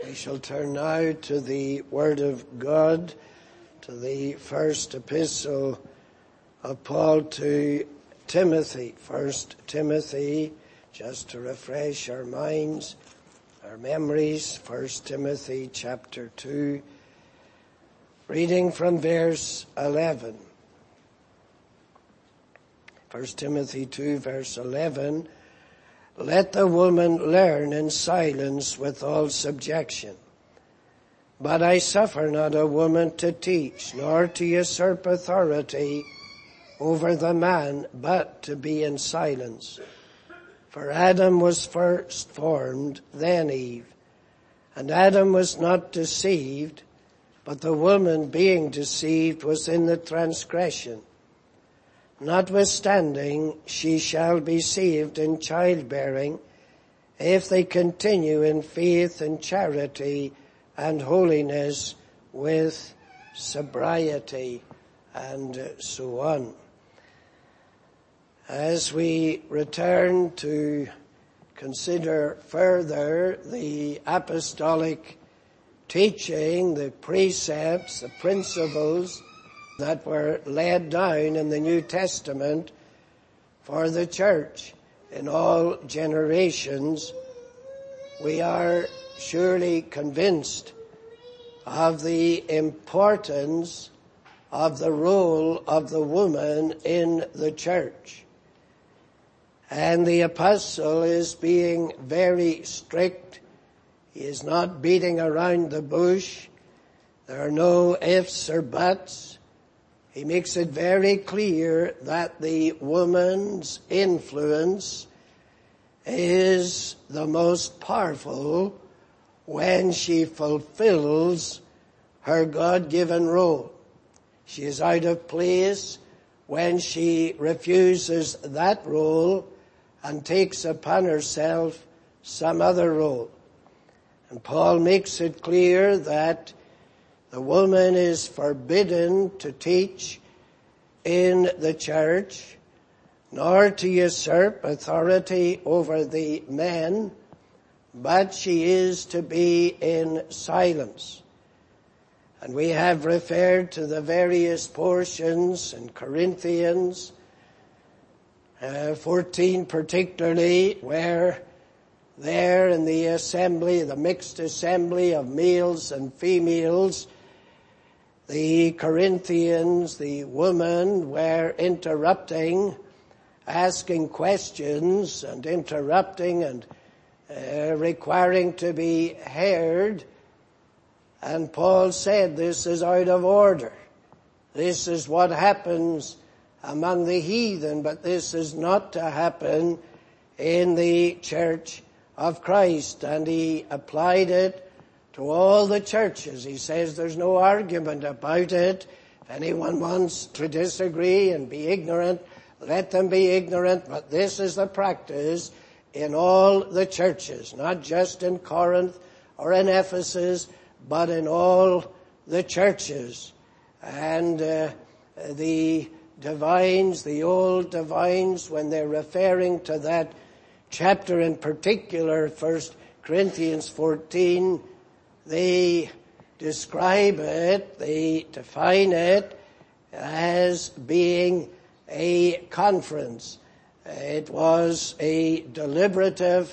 We shall turn now to the Word of God, to the first epistle of Paul to Timothy. 1 Timothy, just to refresh our minds, our memories. 1 Timothy chapter 2, reading from verse 11. 1 Timothy 2, verse 11. Let the woman learn in silence with all subjection. But I suffer not a woman to teach, nor to usurp authority over the man, but to be in silence. For Adam was first formed, then Eve. And Adam was not deceived, but the woman being deceived was in the transgression. Notwithstanding, she shall be saved in childbearing, if they continue in faith and charity and holiness with sobriety, and so on. As we return to consider further the apostolic teaching, the precepts, the principles that were laid down in the New Testament for the church in all generations, we are surely convinced of the importance of the role of the woman in the church. And the apostle is being very strict. He is not beating around the bush. There are no ifs or buts. He makes it very clear that the woman's influence is the most powerful when she fulfills her God-given role. She is out of place when she refuses that role and takes upon herself some other role. And Paul makes it clear that the woman is forbidden to teach in the church, nor to usurp authority over the men, but she is to be in silence. And we have referred to the various portions in Corinthians 14 particularly, where there in the assembly, the mixed assembly of males and females, the Corinthians, the women were interrupting, asking questions and interrupting and requiring to be heard. And Paul said, this is out of order. This is what happens among the heathen, but this is not to happen in the church of Christ. And he applied it to all the churches. He says there's no argument about it. If anyone wants to disagree and be ignorant, let them be ignorant, but this is the practice in all the churches, not just in Corinth or in Ephesus, but in all the churches. And the divines, the old divines, when they're referring to that chapter in particular, 1 Corinthians 14, they describe it, they define it as being a conference. It was a deliberative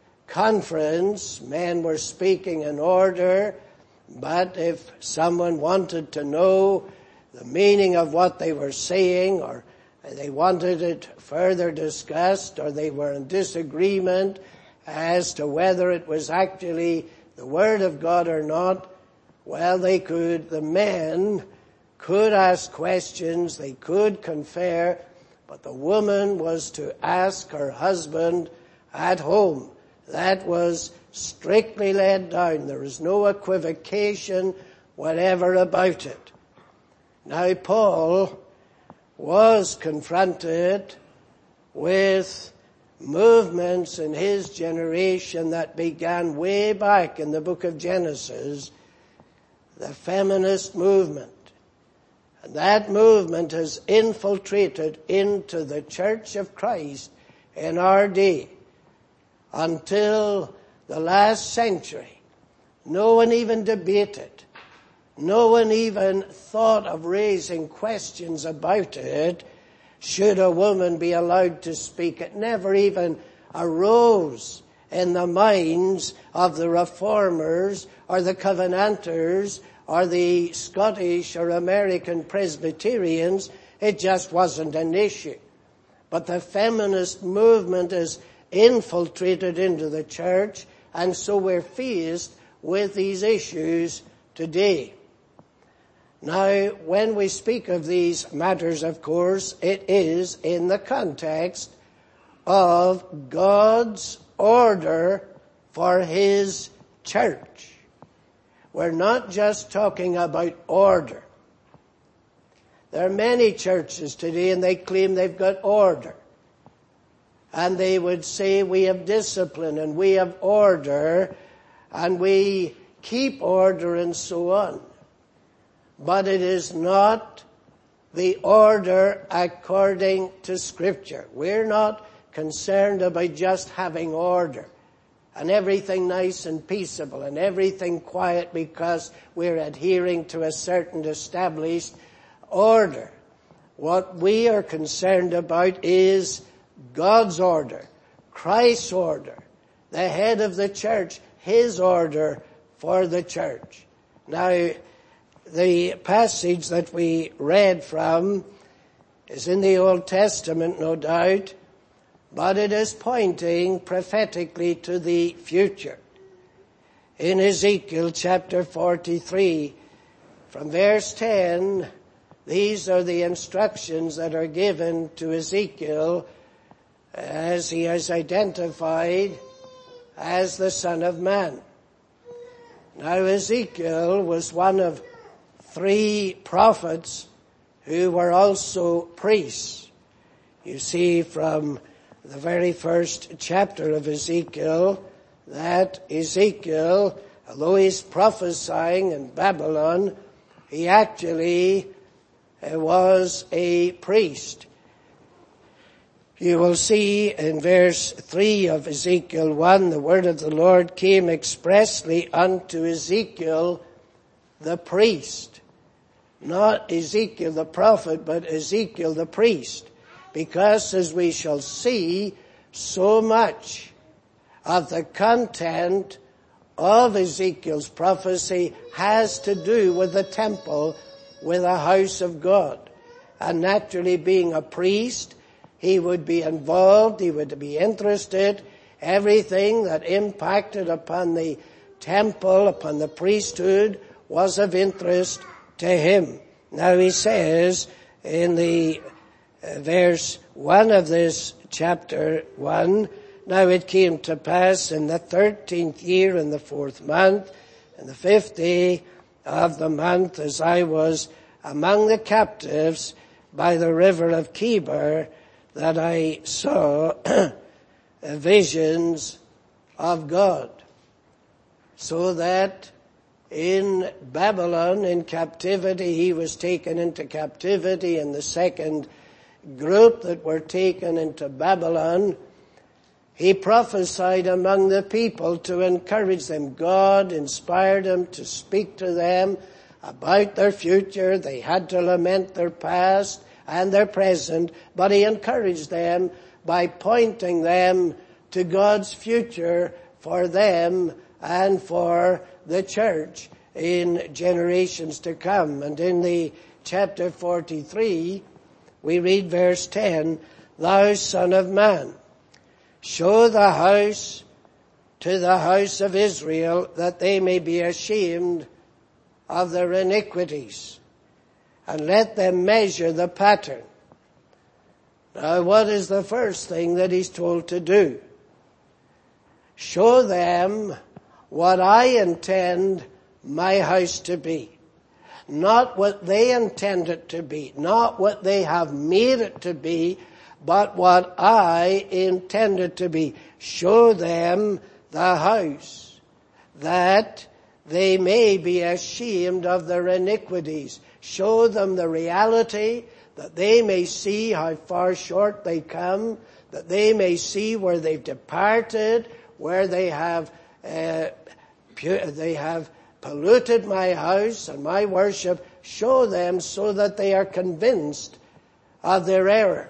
conference. Men were speaking in order, but if someone wanted to know the meaning of what they were saying, or they wanted it further discussed, or they were in disagreement as to whether it was actually the Word of God or not, well, the men could ask questions, they could confer, but the woman was to ask her husband at home. That was strictly laid down. There was no equivocation whatever about it. Now, Paul was confronted with movements in his generation that began way back in the book of Genesis, the feminist movement. And that movement has infiltrated into the Church of Christ in our day until the last century, No one even debated. No one even thought of raising questions about it. Should a woman be allowed to speak? It never even arose in the minds of the Reformers or the Covenanters or the Scottish or American Presbyterians. It just wasn't an issue. But the feminist movement is infiltrated into the church, and so we're faced with these issues today. Now, when we speak of these matters, of course, it is in the context of God's order for His church. We're not just talking about order. There are many churches today and they claim they've got order. And they would say we have discipline and we have order and we keep order and so on. But it is not the order according to Scripture. We're not concerned about just having order and everything nice and peaceable and everything quiet because we're adhering to a certain established order. What we are concerned about is God's order, Christ's order, the head of the church, His order for the church. Now, the passage that we read from is in the Old Testament, no doubt, but it is pointing prophetically to the future. In Ezekiel chapter 43, from verse 10, these are the instructions that are given to Ezekiel as he is identified as the Son of Man. Now Ezekiel was one of 3 prophets who were also priests. You see from the very first chapter of Ezekiel that Ezekiel, although he's prophesying in Babylon, he actually was a priest. You will see in verse 3 of Ezekiel 1, the word of the Lord came expressly unto Ezekiel the priest. Not Ezekiel the prophet, but Ezekiel the priest. Because, as we shall see, so much of the content of Ezekiel's prophecy has to do with the temple, with the house of God. And naturally, being a priest, he would be involved, he would be interested. Everything that impacted upon the temple, upon the priesthood, was of interest to him. Now he says in the verse 1 of this chapter 1, now it came to pass in the 13th year in the 4th month, in the 5th day of the month, as I was among the captives by the river of Chebar, that I saw visions of God. So that in Babylon, in captivity, he was taken into captivity, and the second group that were taken into Babylon, he prophesied among the people to encourage them. God inspired him to speak to them about their future. They had to lament their past and their present, but he encouraged them by pointing them to God's future for them and for the church in generations to come. And in the chapter 43, we read verse 10, Thou son of man, show the house to the house of Israel, that they may be ashamed of their iniquities, and let them measure the pattern. Now, what is the first thing that he's told to do? Show them what I intend my house to be. Not what they intend it to be, not what they have made it to be, but what I intend it to be. Show them the house, that they may be ashamed of their iniquities. Show them the reality, that they may see how far short they come, that they may see where they've departed, where they have they have polluted my house and my worship. Show them so that they are convinced of their error.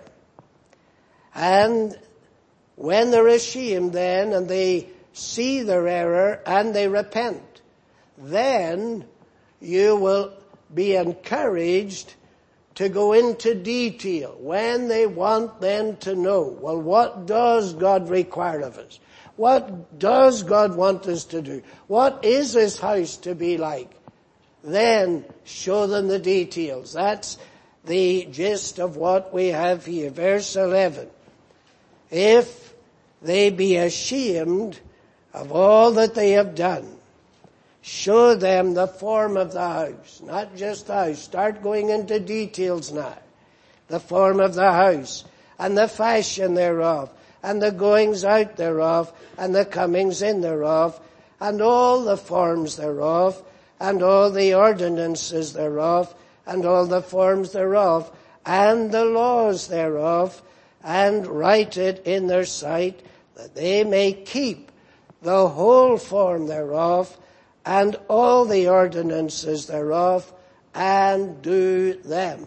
And when they're ashamed then and they see their error and they repent, then you will be encouraged to go into detail when they want then to know, well, what does God require of us? What does God want us to do? What is His house to be like? Then show them the details. That's the gist of what we have here. Verse 11. If they be ashamed of all that they have done, show them the form of the house, not just the house. Start going into details now. The form of the house, and the fashion thereof, and the goings out thereof, and the comings in thereof, and all the forms thereof, and all the ordinances thereof, and all the forms thereof, and the laws thereof, and write it in their sight, that they may keep the whole form thereof, and all the ordinances thereof, and do them.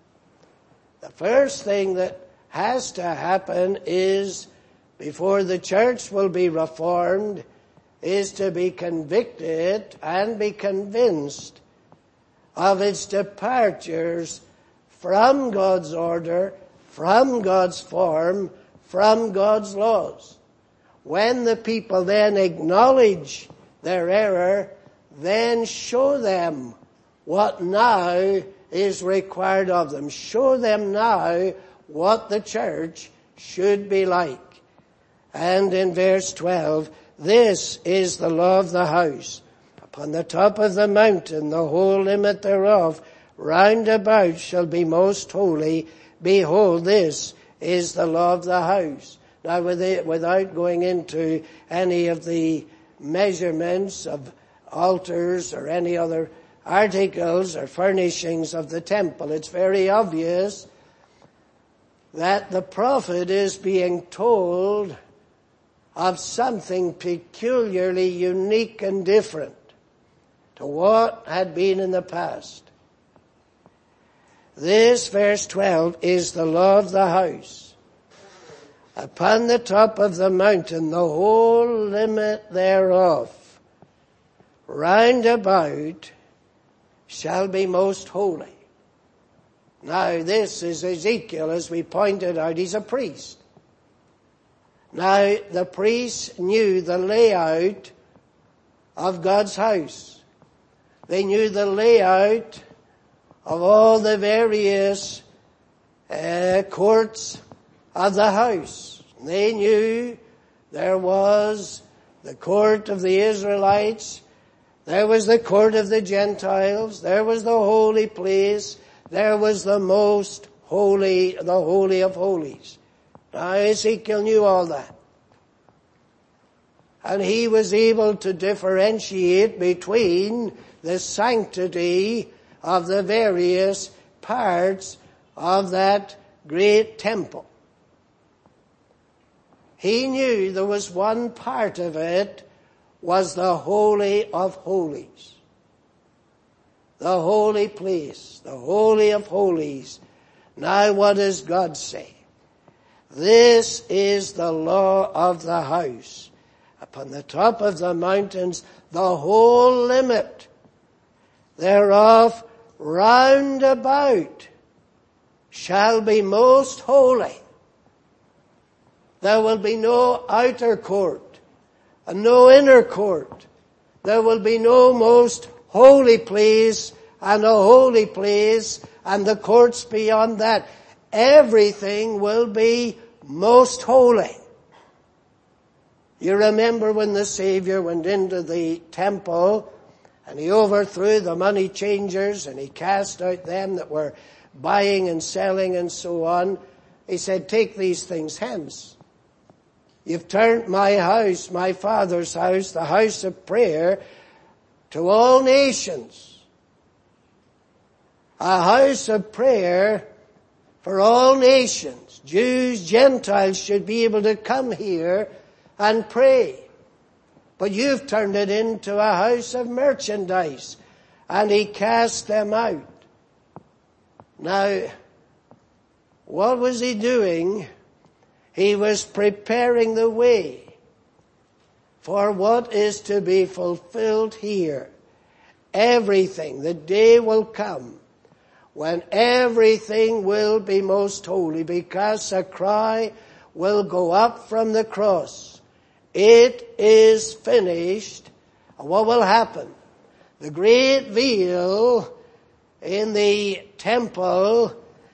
The first thing that has to happen is, before the church will be reformed, is to be convicted and be convinced of its departures from God's order, from God's form, from God's laws. When the people then acknowledge their error, then show them what now is required of them. Show them now what the church should be like. And in verse 12, this is the law of the house. Upon the top of the mountain, the whole limit thereof, round about shall be most holy. Behold, this is the law of the house. Now, without going into any of the measurements of altars or any other articles or furnishings of the temple, it's very obvious that the prophet is being told of something peculiarly unique and different to what had been in the past. This, verse 12, is the law of the house. Upon the top of the mountain, the whole limit thereof, round about, shall be most holy. Now, this is Ezekiel, as we pointed out. He's a priest. Now, the priests knew the layout of God's house. They knew the layout of all the various courts of the house. They knew there was the court of the Israelites, there was the court of the Gentiles, there was the holy place, there was the most holy, the Holy of Holies. Now Ezekiel knew all that. And he was able to differentiate between the sanctity of the various parts of that great temple. He knew there was one part of it was the Holy of Holies. The holy place, the Holy of Holies. Now what does God say? This is the law of the house. Upon the top of the mountains, the whole limit thereof round about shall be most holy. There will be no outer court and no inner court. There will be no most holy place and a holy place and the courts beyond that. Everything will be most holy. You remember when the Savior went into the temple and he overthrew the money changers and he cast out them that were buying and selling and so on. He said, take these things hence. You've turned my house, my Father's house, the house of prayer, to all nations. A house of prayer for all nations. Jews, Gentiles should be able to come here and pray. but you've turned it into a house of merchandise. And he cast them out. Now, what was he doing? He was preparing the way for what is to be fulfilled here. Everything, the day will come when everything will be most holy, because a cry will go up from the cross. It is finished. And what will happen? The great veil in the temple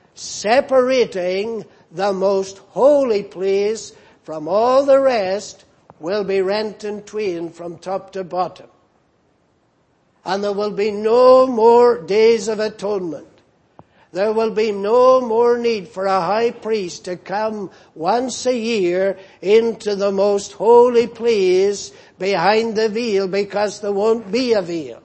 separating the most holy place from all the rest will be rent in twain from top to bottom. And there will be no more days of atonement. There will be no more need for a high priest to come once a year into the most holy place behind the veil, because there won't be a veil.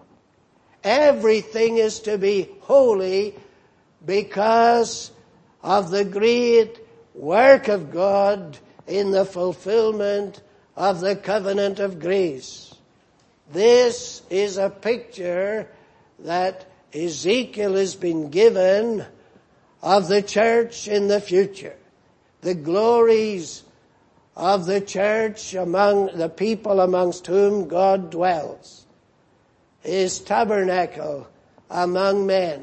Everything is to be holy because of the great work of God in the fulfillment of the covenant of grace. This is a picture that Ezekiel has been given of the church in the future. The glories of the church among the people amongst whom God dwells. His tabernacle among men.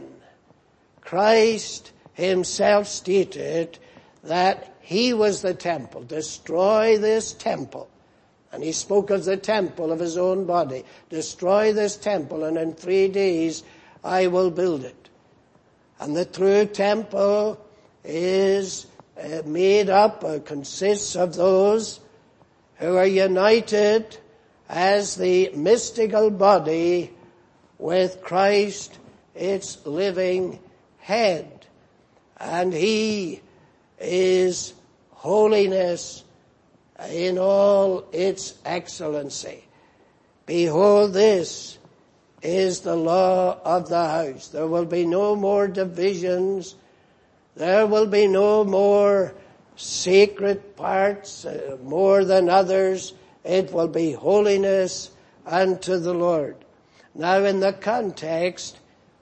Christ himself stated that he was the temple. Destroy this temple. And he spoke of the temple of his own body. Destroy this temple, and in 3 days I will build it. And the true temple is made up, consists of those who are united as the mystical body with Christ, its living head. And he is holiness in all its excellency. Behold, this is the law of the house. There will be no more divisions. There will be no more sacred parts more than others. It will be holiness unto the Lord. Now, in the context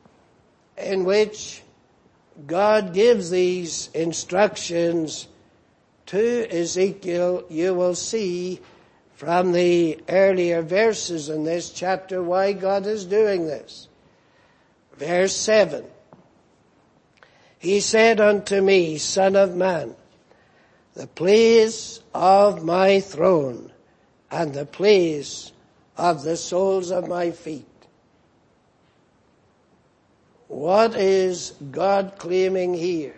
in which God gives these instructions to Ezekiel, you will see from the earlier verses in this chapter why God is doing this. Verse 7. He said unto me, Son of man, the place of my throne and the place of the soles of my feet. What is God claiming here?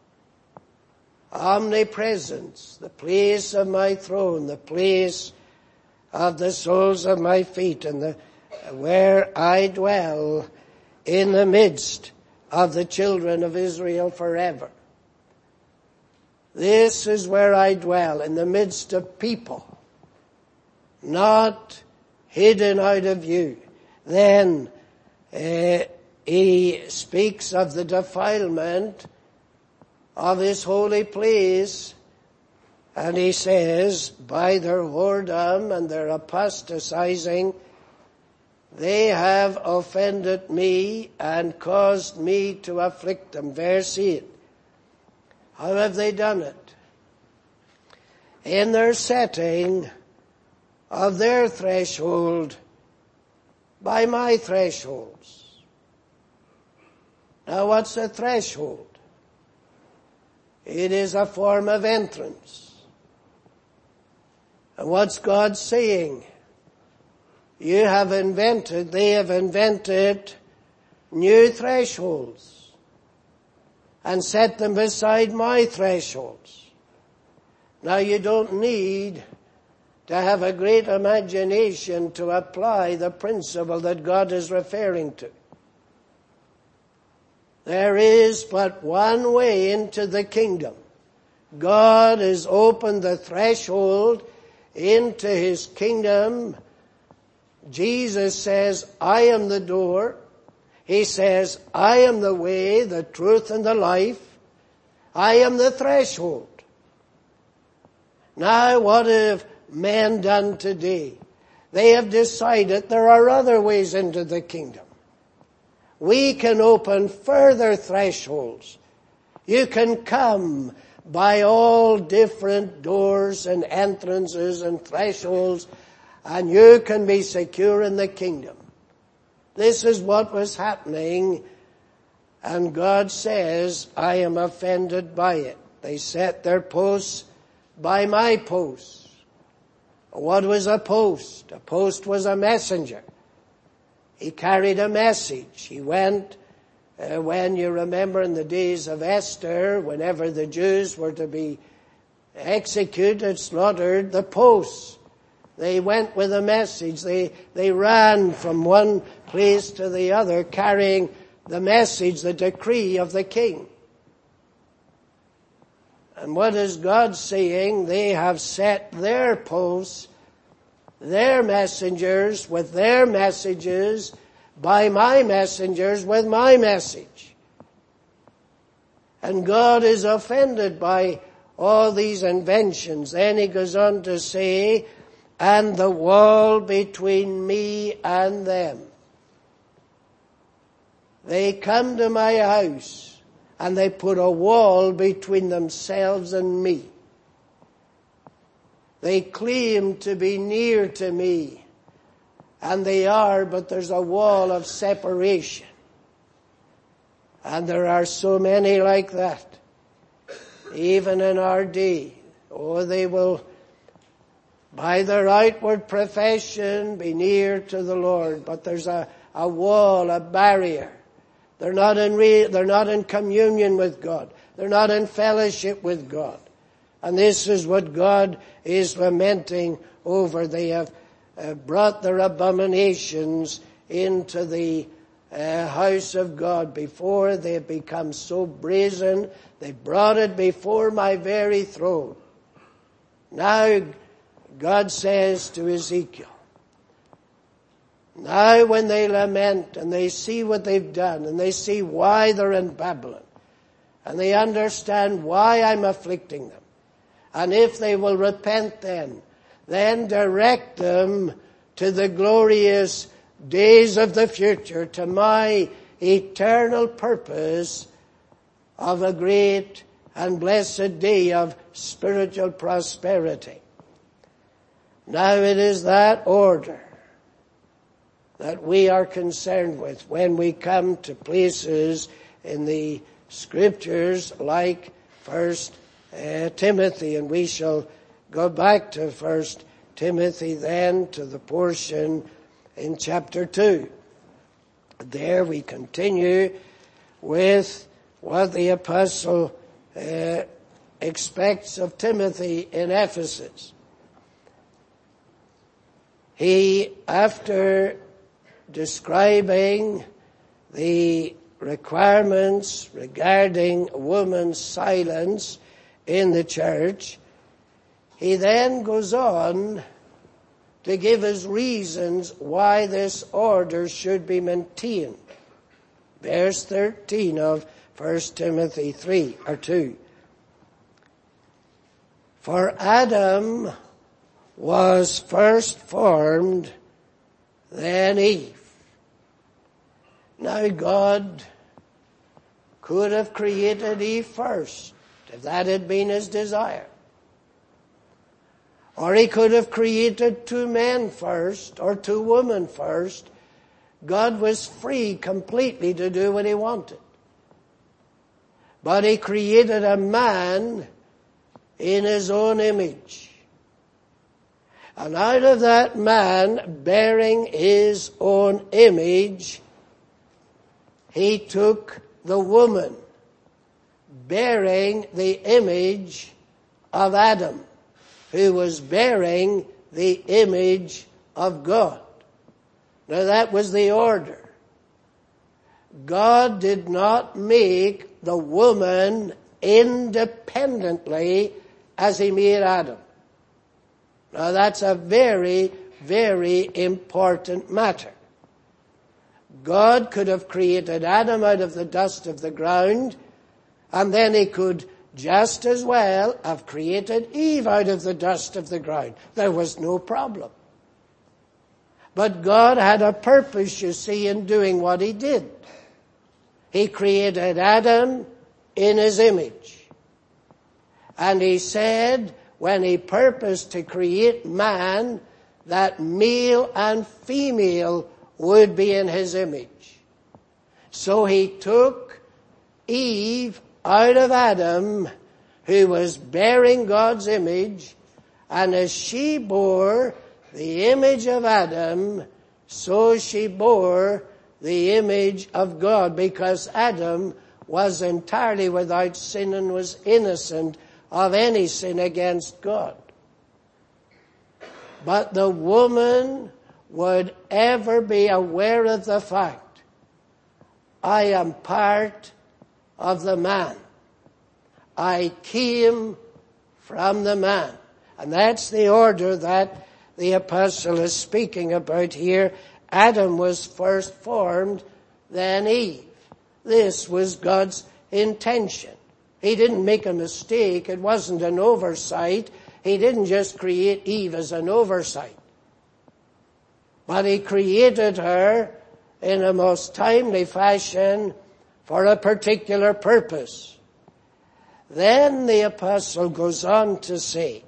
Omnipresence, the place of my throne, the place of the soles of my feet, and where I dwell in the midst of the children of Israel forever. This is where I dwell, in the midst of people, not hidden out of view. Then he speaks of the defilement of his holy place, and he says, by their whoredom and their apostatizing, they have offended me and caused me to afflict them. Verse 8. How have they done it? In their setting of their threshold by my thresholds. Now, what's a threshold? It is a form of entrance. And what's God saying? They have invented new thresholds and set them beside my thresholds. Now, you don't need to have a great imagination to apply the principle that God is referring to. There is but one way into the kingdom. God has opened the threshold into his kingdom. Jesus says, I am the door. He says, I am the way, the truth, and the life. I am the threshold. Now, what have men done today? They have decided there are other ways into the kingdom. We can open further thresholds. You can come by all different doors and entrances and thresholds, and you can be secure in the kingdom. This is what was happening, and God says, I am offended by it. They set their posts by my posts. What was a post? A post was a messenger. He carried a message. He went, when you remember in the days of Esther, whenever the Jews were to be executed, slaughtered, the posts. They went with a message. They ran from one place to the other carrying the message, the decree of the king. And what is God saying? They have set their posts, their messengers with their messages, by my messengers with my message. And God is offended by all these inventions. Then he goes on to say, and the wall between me and them. They come to my house and they put a wall between themselves and me. They claim to be near to me, and they are, but there's a wall of separation. And there are so many like that, even in our day. Oh, they will, by their outward profession, be near to the Lord, but there's a wall, a barrier. They're not in communion with God. They're not in fellowship with God. And this is what God is lamenting over. They have brought their abominations into the house of God. Before they have become so brazen, they brought it before my very throne. Now God says to Ezekiel, now when they lament and they see what they've done and they see why they're in Babylon and they understand why I'm afflicting them, and if they will repent then direct them to the glorious days of the future, to my eternal purpose of a great and blessed day of spiritual prosperity. Now it is that order that we are concerned with when we come to places in the scriptures like 1 Timothy, and we shall go back to 1 Timothy then, to the portion in chapter 2. There we continue with what the apostle expects of Timothy in Ephesus. He, after describing the requirements regarding woman's silence in the church, he then goes on to give us reasons why this order should be maintained. Verse 13 of 1 Timothy 2. For Adam was first formed, then Eve. Now God could have created Eve first, if that had been his desire. Or he could have created two men first, or two women first. God was free completely to do what he wanted. But he created a man in his own image. And out of that man, bearing his own image, he took the woman, bearing the image of Adam, who was bearing the image of God. Now that was the order. God did not make the woman independently as he made Adam. Now that's a very, very important matter. God could have created Adam out of the dust of the ground, and then he could just as well have created Eve out of the dust of the ground. There was no problem. But God had a purpose, you see, in doing what he did. He created Adam in his image. And he said, when he purposed to create man, that male and female would be in his image. So he took Eve out of Adam, who was bearing God's image, and as she bore the image of Adam, so she bore the image of God, because Adam was entirely without sin and was innocent of any sin against God. But the woman would ever be aware of the fact, I am part of the man. I came from the man. And that's the order that the apostle is speaking about here. Adam was first formed, then Eve. This was God's intention. He didn't make a mistake. It wasn't an oversight. He didn't just create Eve as an oversight. But he created her in a most timely fashion for a particular purpose. Then the apostle goes on to say,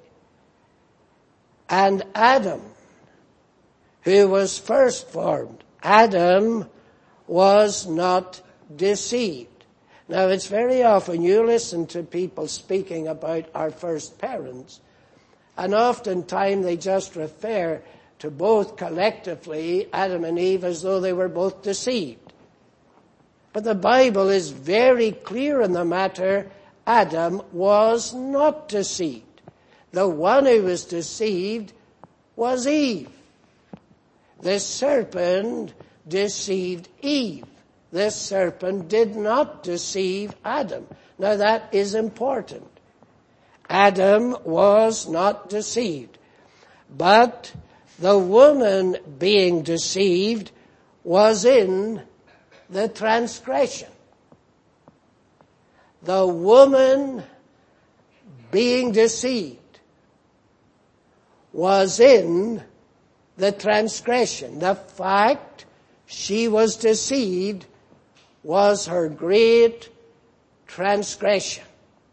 and Adam, who was first formed, Adam was not deceived. Now, it's very often you listen to people speaking about our first parents, and oftentimes they just refer to both collectively, Adam and Eve, as though they were both deceived. But the Bible is very clear in the matter. Adam was not deceived. The one who was deceived was Eve. The serpent deceived Eve. The serpent did not deceive Adam. Now that is important. Adam was not deceived. But the woman being deceived was in the transgression. The woman being deceived was in the transgression. The fact she was deceived was her great transgression.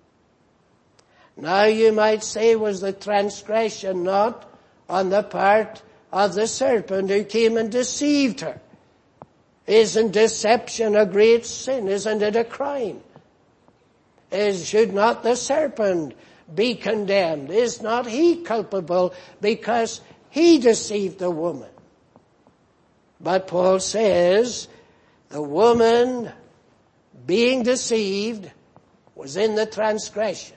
Now you might say, was the transgression not on the part of the serpent who came and deceived her? Isn't deception a great sin? Isn't it a crime? Should not the serpent be condemned? Is not he culpable because he deceived the woman? But Paul says the woman being deceived was in the transgression.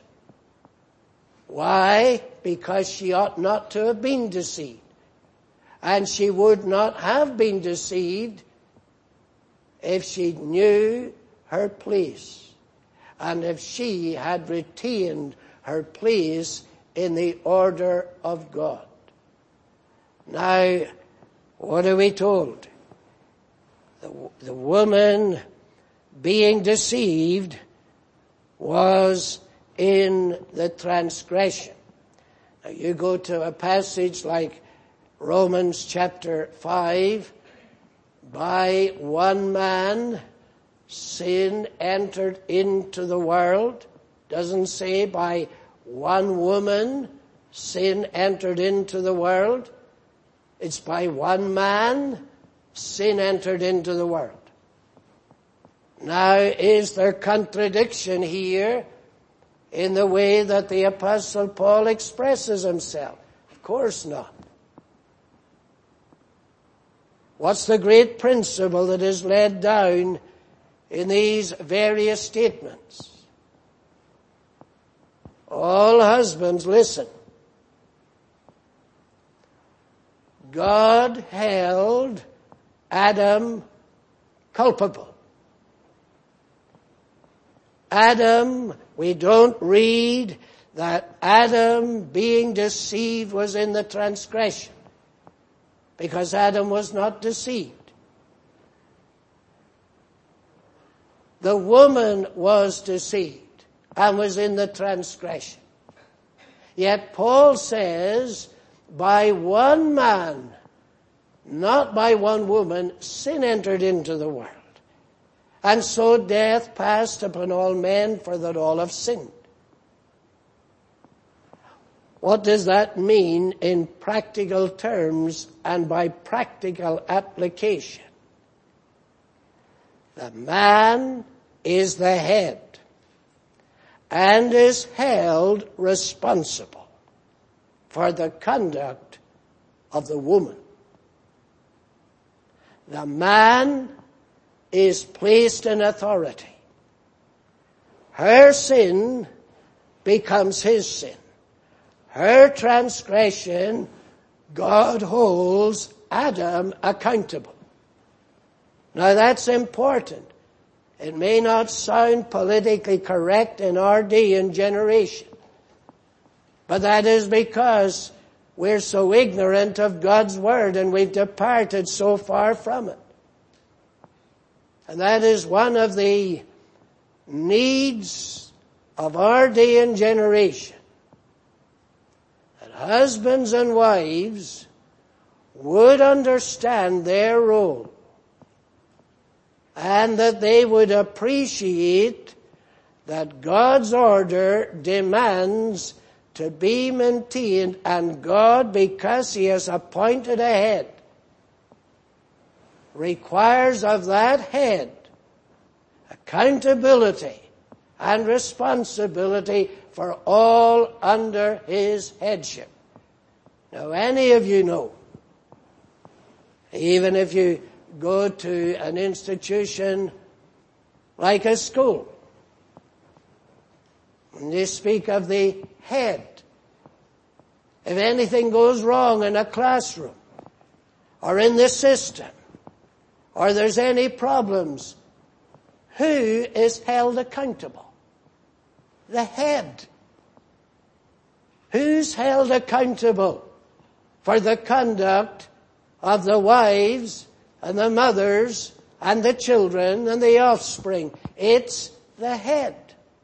Why? Because she ought not to have been deceived. And she would not have been deceived if she knew her place and if she had retained her place in the order of God. Now, what are we told? The woman being deceived was in the transgression. Now you go to a passage like Romans chapter 5, by one man sin entered into the world. Doesn't say by one woman sin entered into the world. It's by one man sin entered into the world. Now, is there contradiction here in the way that the Apostle Paul expresses himself? Of course not. What's the great principle that is laid down in these various statements? All husbands, listen. God held Adam culpable. Adam, we don't read that Adam being deceived was in the transgression, because Adam was not deceived. The woman was deceived and was in the transgression. Yet Paul says, by one man not by one woman, sin entered into the world. And so death passed upon all men, for that all have sinned. What does that mean in practical terms and by practical application? The man is the head and is held responsible for the conduct of the woman. The man is placed in authority. Her sin becomes his sin. Her transgression, God holds Adam accountable. Now that's important. It may not sound politically correct in our day and generation, but that is because we're so ignorant of God's word and we've departed so far from it. And that is one of the needs of our day and generation. That husbands and wives would understand their role and that they would appreciate that God's order demands to be maintained, and God, because He has appointed a head, requires of that head accountability and responsibility for all under his headship. Now, any of you know, even if you go to an institution like a school, when they speak of the head, if anything goes wrong in a classroom or in the system, or there's any problems, who is held accountable? The head. Who's held accountable for the conduct of the wives and the mothers and the children and the offspring? It's the head.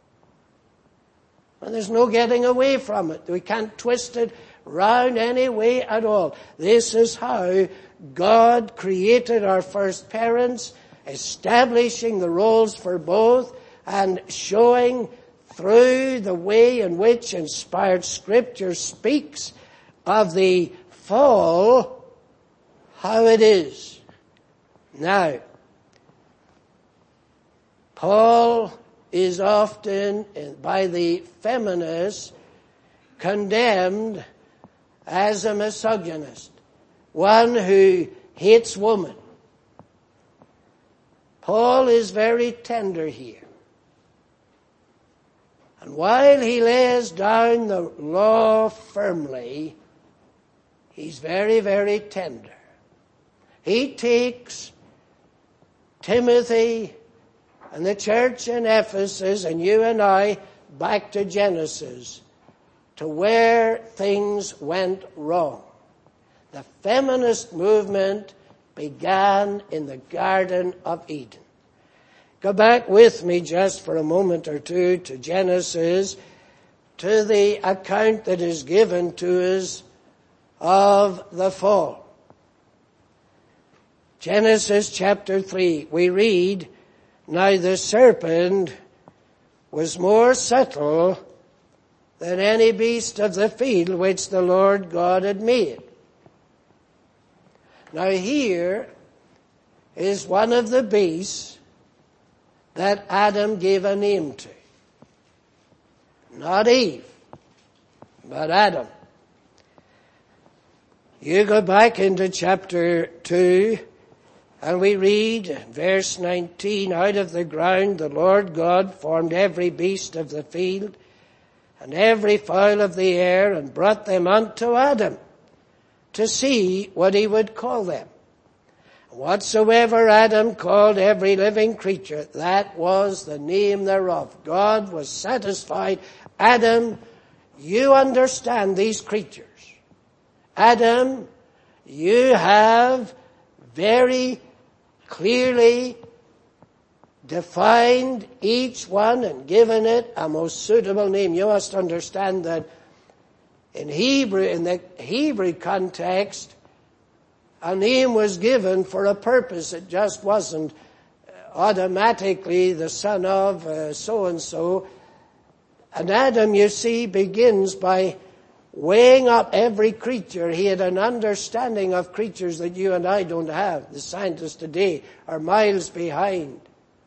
And there's no getting away from it. We can't twist it round any way at all. This is how God created our first parents, establishing the roles for both and showing through the way in which inspired Scripture speaks of the fall, how it is. Now, Paul is often, by the feminists, condemned as a misogynist, one who hates woman. Paul is very tender here. And while he lays down the law firmly, he's very, very tender. He takes Timothy and the church in Ephesus and you and I back to Genesis, to where things went wrong. The feminist movement began in the Garden of Eden. Go back with me just for a moment or two to Genesis, to the account that is given to us of the fall. Genesis chapter 3, we read, "Now the serpent was more subtle than any beast of the field which the Lord God had made." Now here is one of the beasts that Adam gave a name to. Not Eve, but Adam. You go back into chapter 2, and we read, verse 19, "Out of the ground the Lord God formed every beast of the field, and every fowl of the air, and brought them unto Adam, to see what he would call them. Whatsoever Adam called every living creature, that was the name thereof." God was satisfied. Adam, you understand these creatures. Adam, you have very clearly defined each one and given it a most suitable name. You must understand that in the Hebrew context, A name was given for a purpose. It just wasn't automatically the son of so-and-so. And Adam, you see, begins by weighing up every creature. He had an understanding of creatures that you and I don't have. The scientists today are miles behind.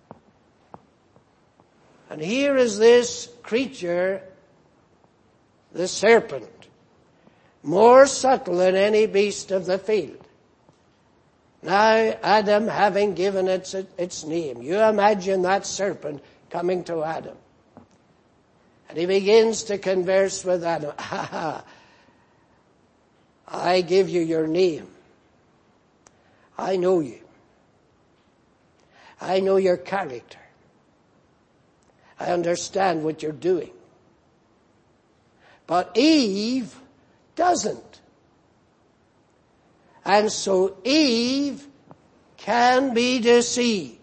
And here is this creature, the serpent, more subtle than any beast of the field. Now, Adam having given it its name. You imagine that serpent coming to Adam. And he begins to converse with Adam. I give you your name. I know you. I know your character. I understand what you're doing. But Eve doesn't. And so Eve can be deceived.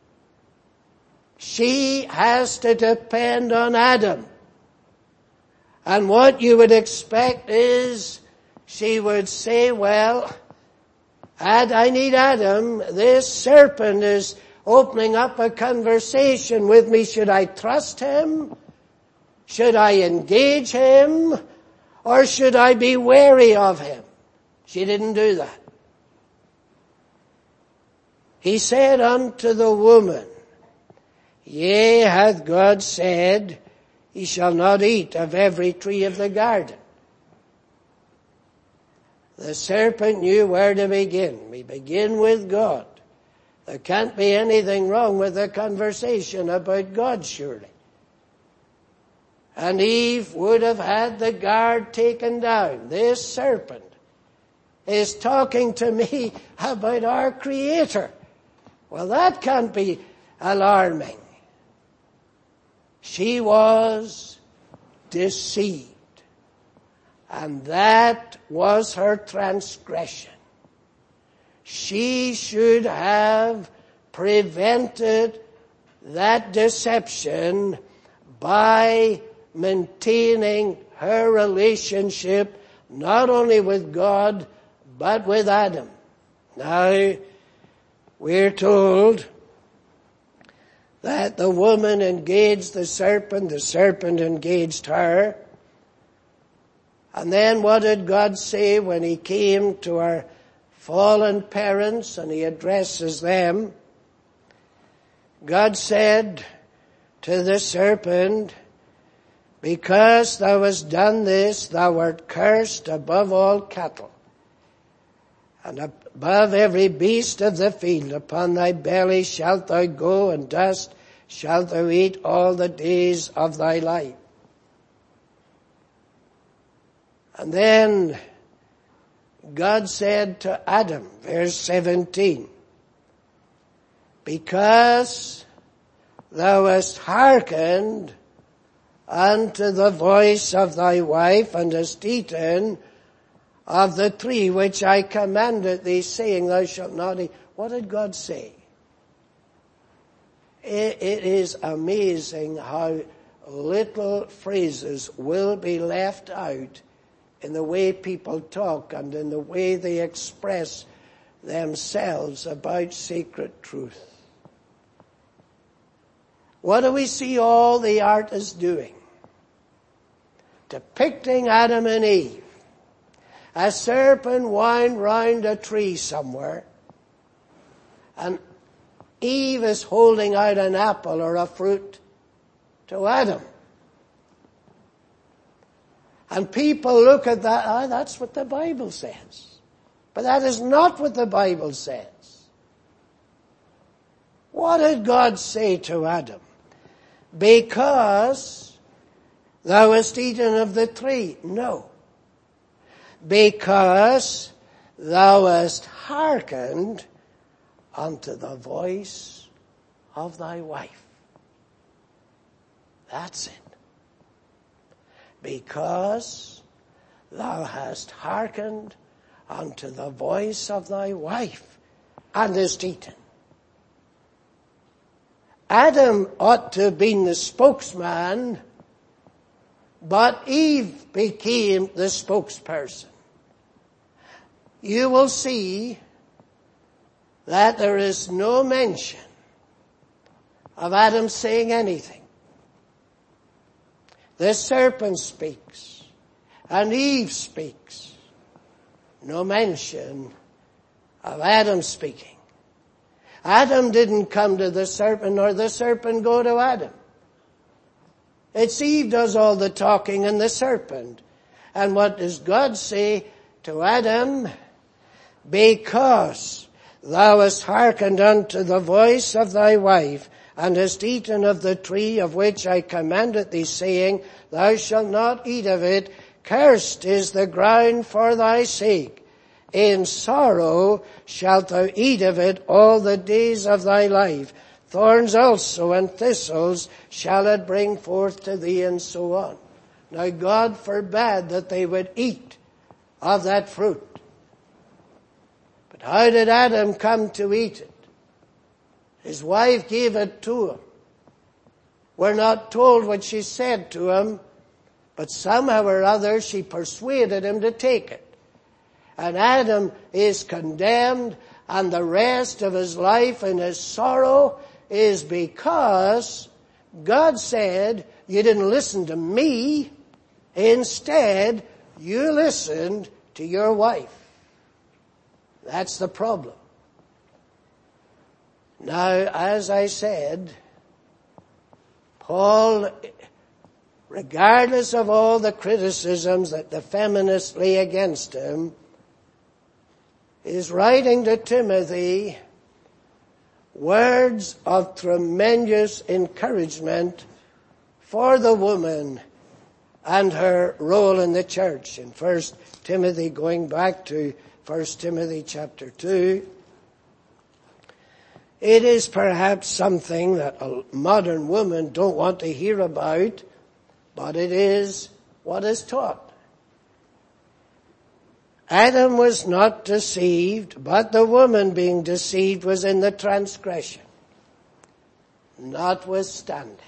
She has to depend on Adam. And what you would expect is she would say, well, I need Adam. This serpent is opening up a conversation with me. Should I trust him? Should I engage him? Or should I be wary of him? She didn't do that. He said unto the woman, Yea, hath God said, Ye shall not eat of every tree of the garden. The serpent knew where to begin. We begin with God. There can't be anything wrong with a conversation about God, surely. And Eve would have had the guard taken down. This serpent is talking to me about our Creator. Well, that can't be alarming. She was deceived. And that was her transgression. She should have prevented that deception by maintaining her relationship not only with God, but with Adam. Now, we're told that the woman engaged the serpent engaged her. And then what did God say when he came to our fallen parents and he addresses them? God said to the serpent, Because thou hast done this, thou art cursed above all cattle, and above every beast of the field. Upon thy belly shalt thou go, and dust shalt thou eat all the days of thy life. And then God said to Adam, verse 17, Because thou hast hearkened unto the voice of thy wife, and hast eaten of the tree which I commanded thee, saying, Thou shalt not eat. What did God say? It is amazing how little phrases will be left out in the way people talk and in the way they express themselves about sacred truth. What do we see all the artists doing? Depicting Adam and Eve. A serpent wound round a tree somewhere, and Eve is holding out an apple or a fruit to Adam. And people look at that, that's what the Bible says. But that is not what the Bible says. What did God say to Adam? Because thou hast eaten of the tree. No. Because thou hast hearkened unto the voice of thy wife. That's it. Because thou hast hearkened unto the voice of thy wife, and hast eaten. Adam ought to have been the spokesman, but Eve became the spokesperson. You will see that there is no mention of Adam saying anything. The serpent speaks, and Eve speaks. No mention of Adam speaking. Adam didn't come to the serpent, nor the serpent go to Adam. It's Eve does all the talking and the serpent. And what does God say to Adam? Because thou hast hearkened unto the voice of thy wife, and hast eaten of the tree of which I commanded thee, saying, thou shalt not eat of it. Cursed is the ground for thy sake. In sorrow shalt thou eat of it all the days of thy life. Thorns also and thistles shall it bring forth to thee, and so on. Now God forbade that they would eat of that fruit. But how did Adam come to eat it? His wife gave it to him. We're not told what she said to him, but somehow or other she persuaded him to take it. And Adam is condemned, and the rest of his life and his sorrow is because God said, you didn't listen to me. Instead, you listened to your wife. That's the problem. Now, as I said, Paul, regardless of all the criticisms that the feminists lay against him, is writing to Timothy words of tremendous encouragement for the woman and her role in the church. In 1 Timothy, going back to 1 Timothy chapter 2, it is perhaps something that a modern woman don't want to hear about, but it is what is taught. Adam was not deceived, but the woman being deceived was in the transgression. Notwithstanding,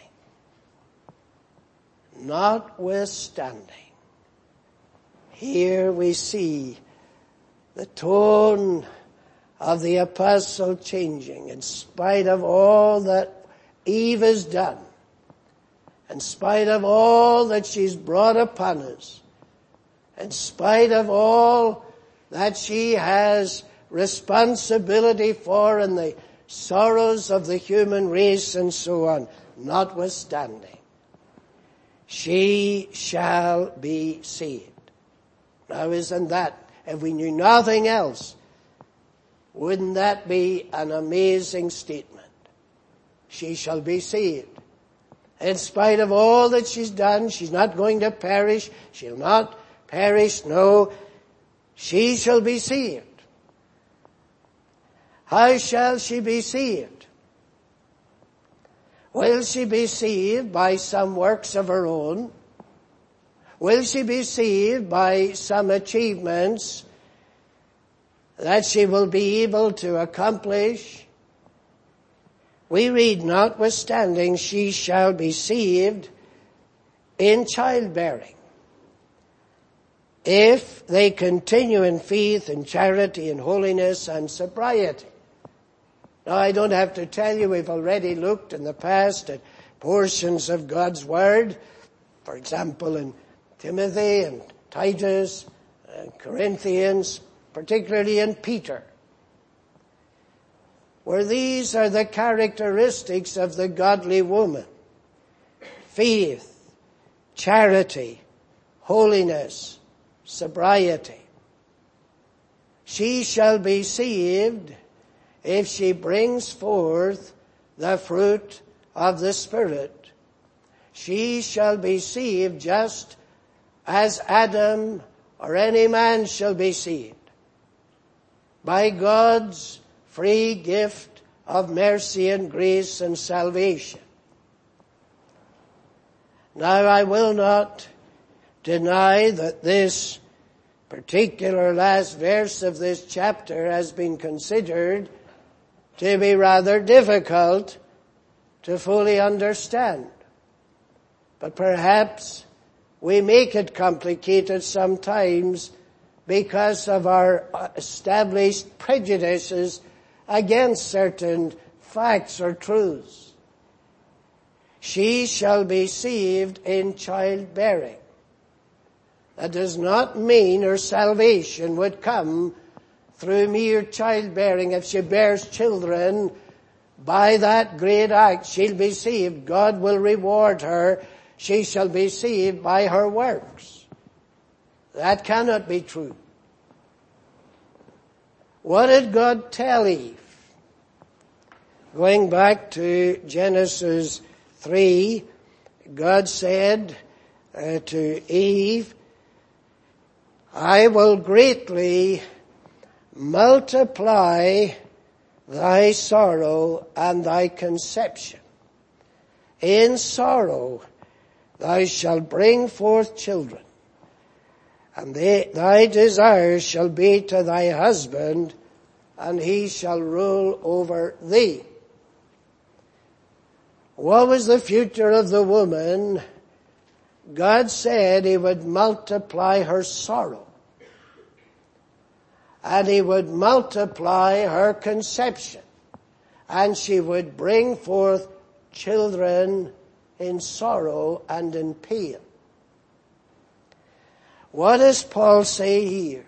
here we see the tone of the apostle changing in spite of all that Eve has done, in spite of all that she's brought upon us, in spite of all that she has responsibility for and the sorrows of the human race and so on. Notwithstanding, she shall be saved. Now isn't that, if we knew nothing else, wouldn't that be an amazing statement? She shall be saved. In spite of all that she's done, she's not going to perish. She'll not perish, no. She shall be saved. How shall she be saved? Will she be saved by some works of her own? Will she be saved by some achievements that she will be able to accomplish? We read, notwithstanding, she shall be saved in childbearing, if they continue in faith and charity and holiness and sobriety. Now, I don't have to tell you, we've already looked in the past at portions of God's Word, for example, in Timothy and Titus and Corinthians, particularly in Peter, where these are the characteristics of the godly woman: faith, charity, holiness, sobriety. She shall be saved if she brings forth the fruit of the Spirit. She shall be saved just as Adam or any man shall be saved, by God's free gift of mercy and grace and salvation. Now, I will not deny that this particular last verse of this chapter has been considered to be rather difficult to fully understand. But perhaps we make it complicated sometimes because of our established prejudices against certain facts or truths. She shall be saved in childbearing. That does not mean her salvation would come through mere childbearing. If she bears children by that great act, she'll be saved. God will reward her. She shall be saved by her works. That cannot be true. What did God tell Eve? Going back to Genesis 3, God said to Eve, I will greatly multiply thy sorrow and thy conception. In sorrow thou shalt bring forth children, and thy desire shall be to thy husband, and he shall rule over thee. What was the future of the woman? God said he would multiply her sorrow, and he would multiply her conception, and she would bring forth children in sorrow and in pain. What does Paul say here?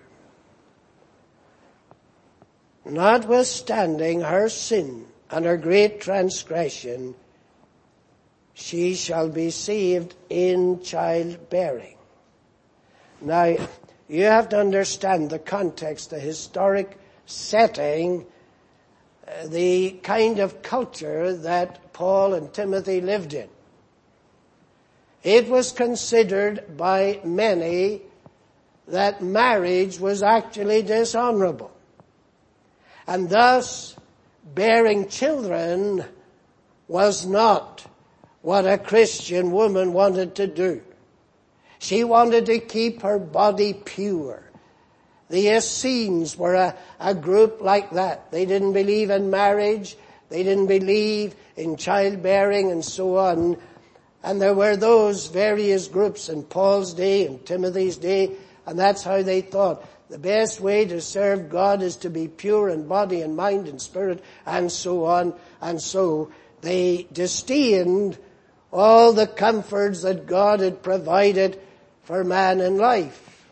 Notwithstanding her sin and her great transgression, she shall be saved in childbearing. Now, you have to understand the context, the historic setting, the kind of culture that Paul and Timothy lived in. It was considered by many that marriage was actually dishonorable. And thus, bearing children was not what a Christian woman wanted to do. She wanted to keep her body pure. The Essenes were a group like that. They didn't believe in marriage. They didn't believe in childbearing and so on. And there were those various groups in Paul's day and Timothy's day, and that's how they thought. The best way to serve God is to be pure in body and mind and spirit and so on. And so they disdained all the comforts that God had provided for man in life.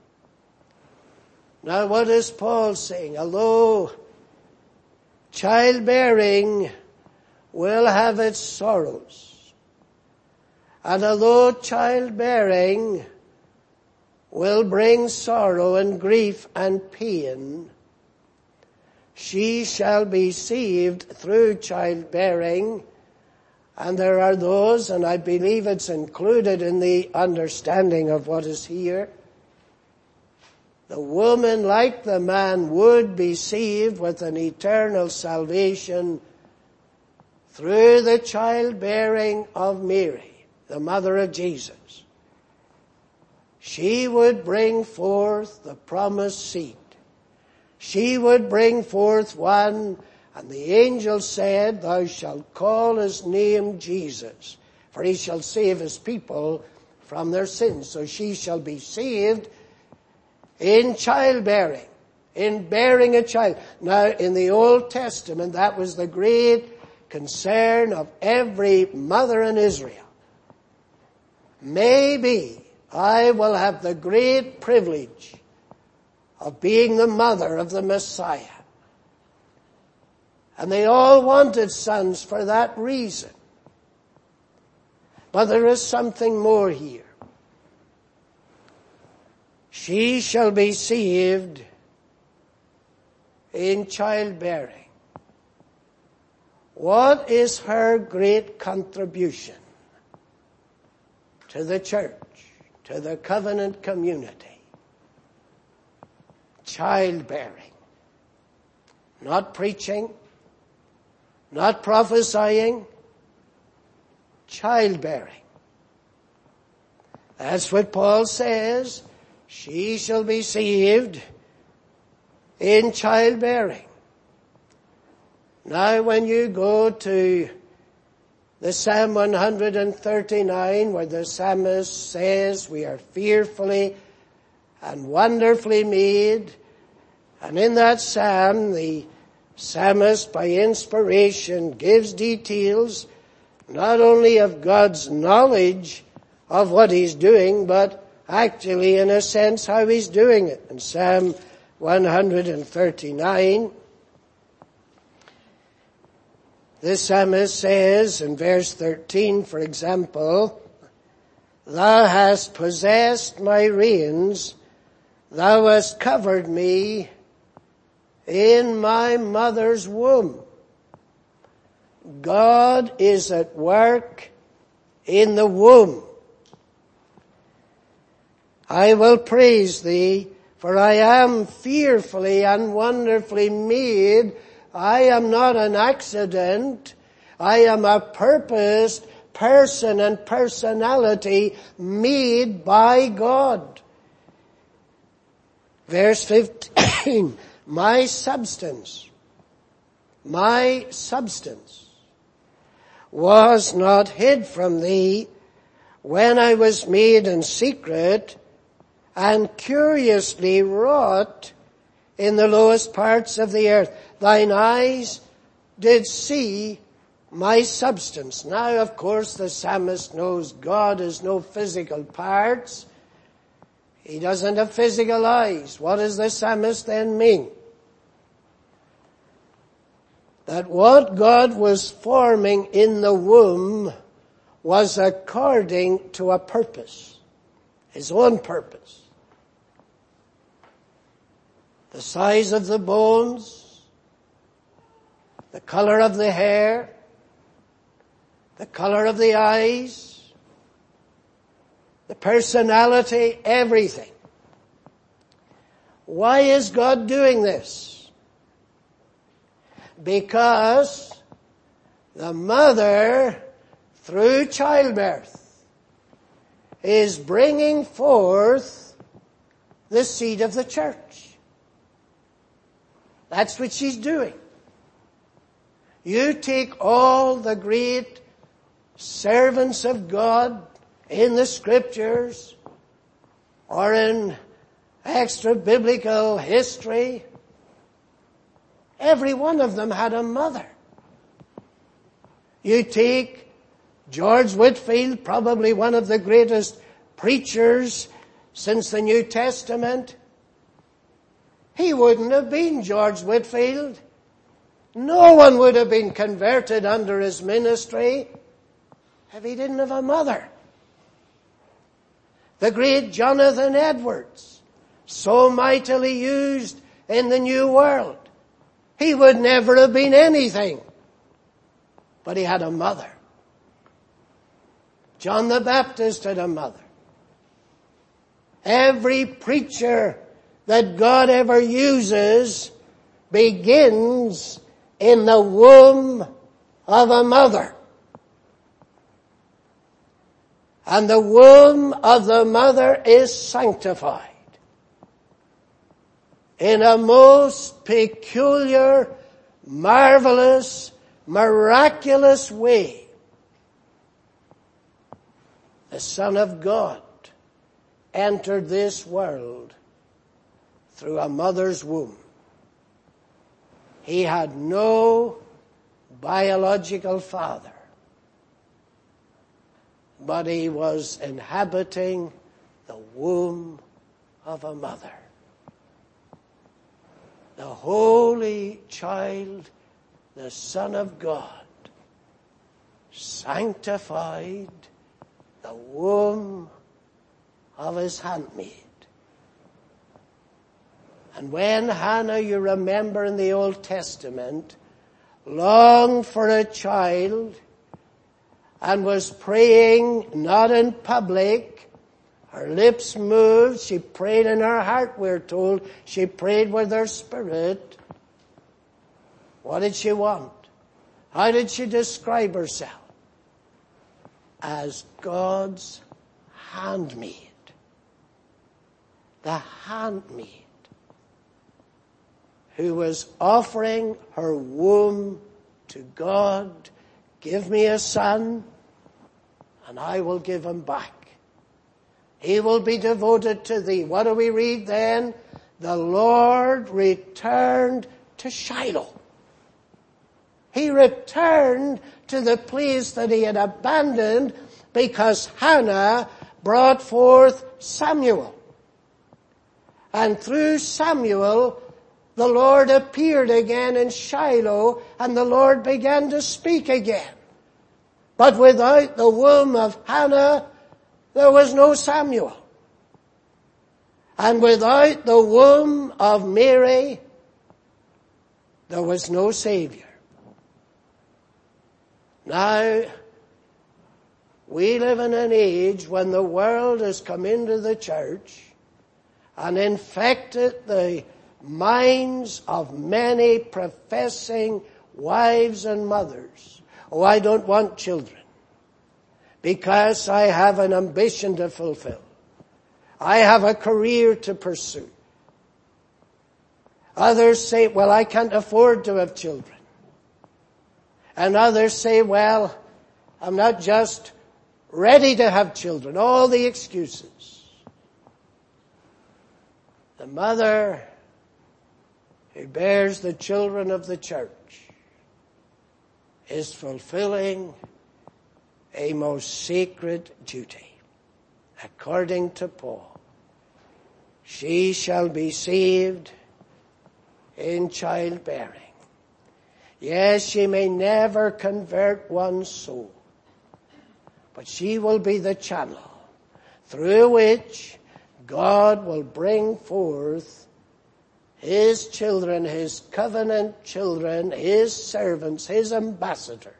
Now what is Paul saying? Although childbearing will have its sorrows, and although childbearing will bring sorrow and grief and pain, she shall be saved through childbearing. And there are those, and I believe it's included in the understanding of what is here, the woman, like the man, would be saved with an eternal salvation through the childbearing of Mary, the mother of Jesus. She would bring forth the promised seed. She would bring forth one. And the angel said, thou shalt call his name Jesus, for he shall save his people from their sins. So she shall be saved in childbearing, in bearing a child. Now, in the Old Testament, that was the great concern of every mother in Israel. Maybe I will have the great privilege of being the mother of the Messiah. And they all wanted sons for that reason. But there is something more here. She shall be saved in childbearing. What is her great contribution to the church, to the covenant community? Childbearing. Not preaching, not prophesying, childbearing. That's what Paul says. She shall be saved in childbearing. Now when you go to the Psalm 139, where the psalmist says, we are fearfully and wonderfully made, and in that psalm the psalmist, by inspiration, gives details not only of God's knowledge of what he's doing, but actually, in a sense, how he's doing it. In Psalm 139, this psalmist says in verse 13, for example, "Thou hast possessed my reins, thou hast covered me in my mother's womb." God is at work in the womb. "I will praise thee, for I am fearfully and wonderfully made." I am not an accident. I am a purposed person and personality made by God. Verse 15, my substance was not hid from thee when I was made in secret and curiously wrought in the lowest parts of the earth. Thine eyes did see my substance. Now, of course, the psalmist knows God has no physical parts. He doesn't have physical eyes. What does the psalmist then mean? That what God was forming in the womb was according to a purpose, his own purpose. The size of the bones, the color of the hair, the color of the eyes, the personality, everything. Why is God doing this? Because the mother, through childbirth, is bringing forth the seed of the church. That's what she's doing. You take all the great servants of God in the scriptures or in extra-biblical history, every one of them had a mother. You take George Whitefield, probably one of the greatest preachers since the New Testament. He wouldn't have been George Whitefield. No one would have been converted under his ministry if he didn't have a mother. The great Jonathan Edwards, so mightily used in the New World. He would never have been anything, but he had a mother. John the Baptist had a mother. Every preacher that God ever uses begins in the womb of a mother. And the womb of the mother is sanctified in a most peculiar, marvelous, miraculous way. The Son of God entered this world through a mother's womb. He had no biological father, but he was inhabiting the womb of a mother. The holy child, the Son of God, sanctified the womb of his handmaid. And when Hannah, you remember in the Old Testament, longed for a child and was praying not in public, her lips moved, she prayed in her heart, we're told. She prayed with her spirit. What did she want? How did she describe herself? As God's handmaid. The handmaid who was offering her womb to God. Give me a son, and I will give him back. He will be devoted to thee. What do we read then? The Lord returned to Shiloh. He returned to the place that he had abandoned because Hannah brought forth Samuel. And through Samuel, the Lord appeared again in Shiloh, and the Lord began to speak again. But without the womb of Hannah, there was no Samuel. And without the womb of Mary, there was no Savior. Now, we live in an age when the world has come into the church and infected the minds of many professing wives and mothers. Oh, I don't want children because I have an ambition to fulfill. I have a career to pursue. Others say, well, I can't afford to have children. And others say, well, I'm not just ready to have children. All the excuses. The mother who bears the children of the church is fulfilling a most sacred duty. According to Paul, she shall be saved in childbearing. Yes, she may never convert one soul, but she will be the channel through which God will bring forth His children, His covenant children, His servants, His ambassadors.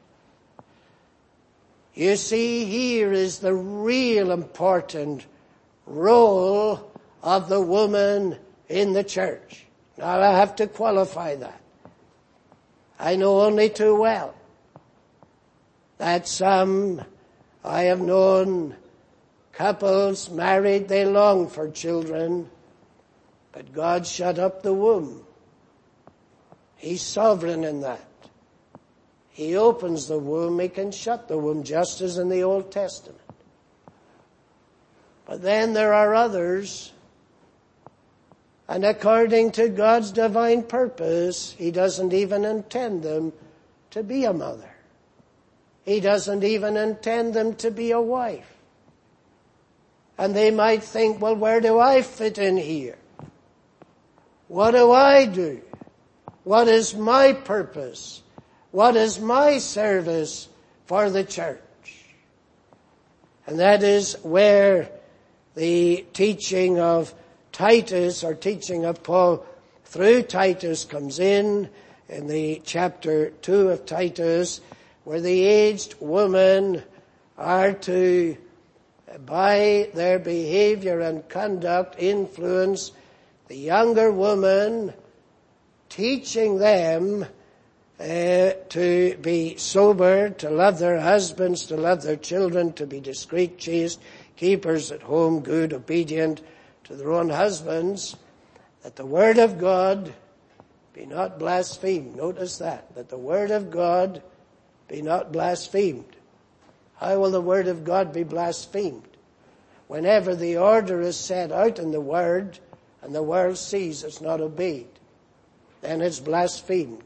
You see, here is the real important role of the woman in the church. Now I have to qualify that. I know only too well that I have known couples married, they long for children, but God shut up the womb. He's sovereign in that. He opens the womb, He can shut the womb, just as in the Old Testament. But then there are others, and according to God's divine purpose, He doesn't even intend them to be a mother. He doesn't even intend them to be a wife. And they might think, well, where do I fit in here? What do I do? What is my purpose? What is my service for the church? And that is where the teaching of Titus, or teaching of Paul through Titus, comes in the chapter 2 of Titus, where the aged women are to, by their behavior and conduct, influence the younger woman, teaching them to be sober, to love their husbands, to love their children, to be discreet, chaste, keepers at home, good, obedient to their own husbands, that the word of God be not blasphemed. Notice that the word of God be not blasphemed. How will the word of God be blasphemed? Whenever the order is set out in the word and the world sees it's not obeyed, then it's blasphemed.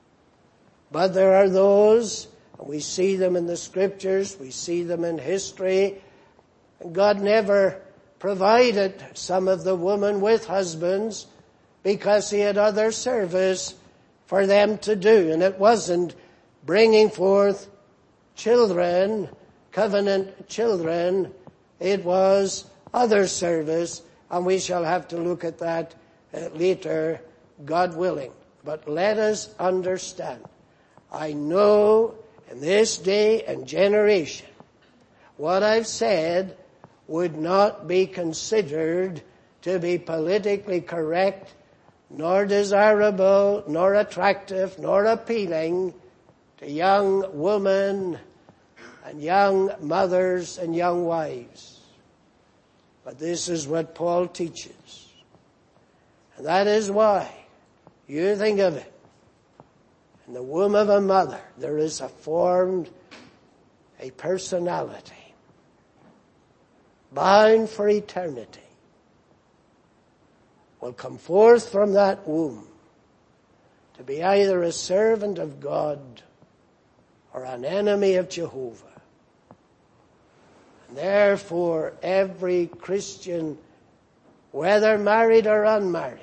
But there are those, and we see them in the scriptures, we see them in history, and God never provided some of the women with husbands because He had other service for them to do. And it wasn't bringing forth children, covenant children, it was other service, and we shall have to look at that later, God willing. But let us understand, I know in this day and generation, what I've said would not be considered to be politically correct, nor desirable, nor attractive, nor appealing to young women and young mothers and young wives. But this is what Paul teaches. And that is why, you think of it, in the womb of a mother, there is formed a personality bound for eternity, will come forth from that womb to be either a servant of God or an enemy of Jehovah. And therefore, every Christian, whether married or unmarried,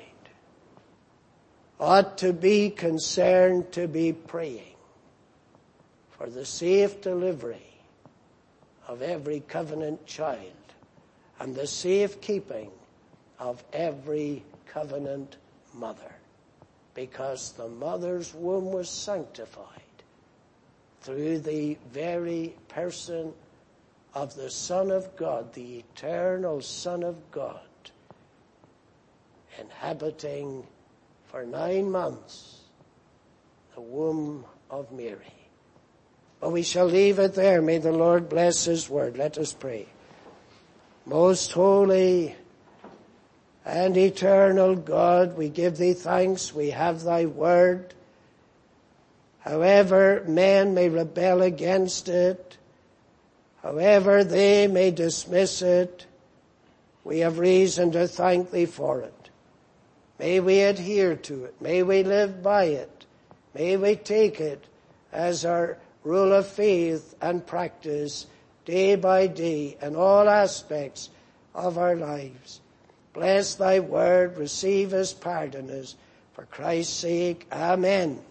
ought to be concerned to be praying for the safe delivery of every covenant child and the safekeeping of every covenant mother, because the mother's womb was sanctified through the very person of the Son of God, the eternal Son of God, inhabiting for 9 months the womb of Mary. But we shall leave it there. May the Lord bless his word. Let us pray. Most holy and eternal God, we give thee thanks. We have thy word. However men may rebel against it, however they may dismiss it, we have reason to thank thee for it. May we adhere to it. May we live by it. May we take it as our rule of faith and practice day by day in all aspects of our lives. Bless thy word. Receive us, pardon us. For Christ's sake, amen.